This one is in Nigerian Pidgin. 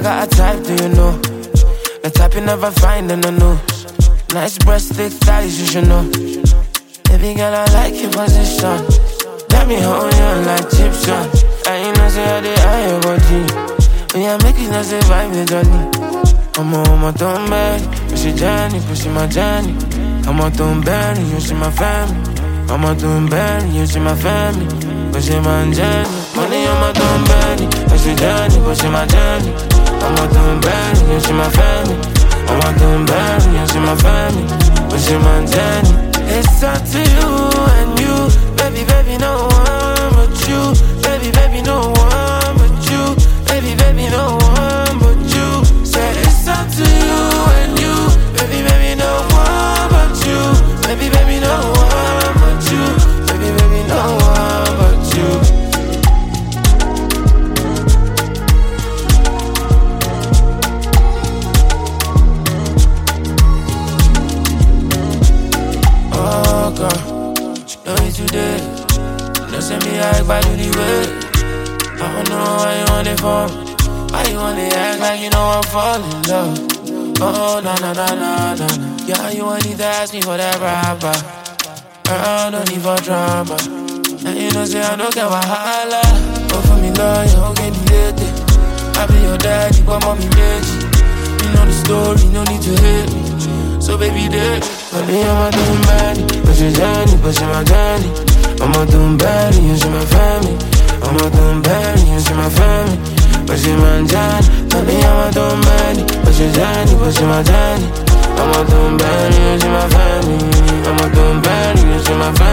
I got a type, do you know? The type you never find in the news. Nice breast, thick thighs, you should know. Baby girl, I like your position. Let me hold you like Egyptian. I ain't no say how they eye your body. When you make it, no say vibe the journey. I'm a don't marry, push your journey, push my journey. I'm a don't bury, you see my family. I'm a don't bury, you see my family. Push my journey, money I'm a don't bury, push your journey, push my journey. I'm a don't bury, you see my family. I'm a don't bury, you see my family. Push my journey. It's up to you and you, baby, baby, no one but you. Baby, baby, no one but you. Baby, baby, no one but you. Say it's up to you and you, baby, baby, no one but you. Baby, baby, no one but you. Baby, baby, no one but you. Oh God, she know me today. No send me act by do the way. I don't know why you want it for. Why you wanna act like you know I'm falling in love? Oh, na na na na na. Yeah, you want need to ask me for that rapper. Girl, no need for drama. And you know say I don't care what holla. Go for me love, you don't get the I be your daddy, but mommy bitch. You know the story, no need to hate me. So baby, there. Honey, I'm a doing bad. Push your journey, push my journey. I'm a doing bad, you see my family. I'm a doing bad, you see my family. Push my journey. Honey, I'm a doing bad. Push your journey, push my journey. I'm a doing bad, you see my family. I'm a doing bad, you see my family.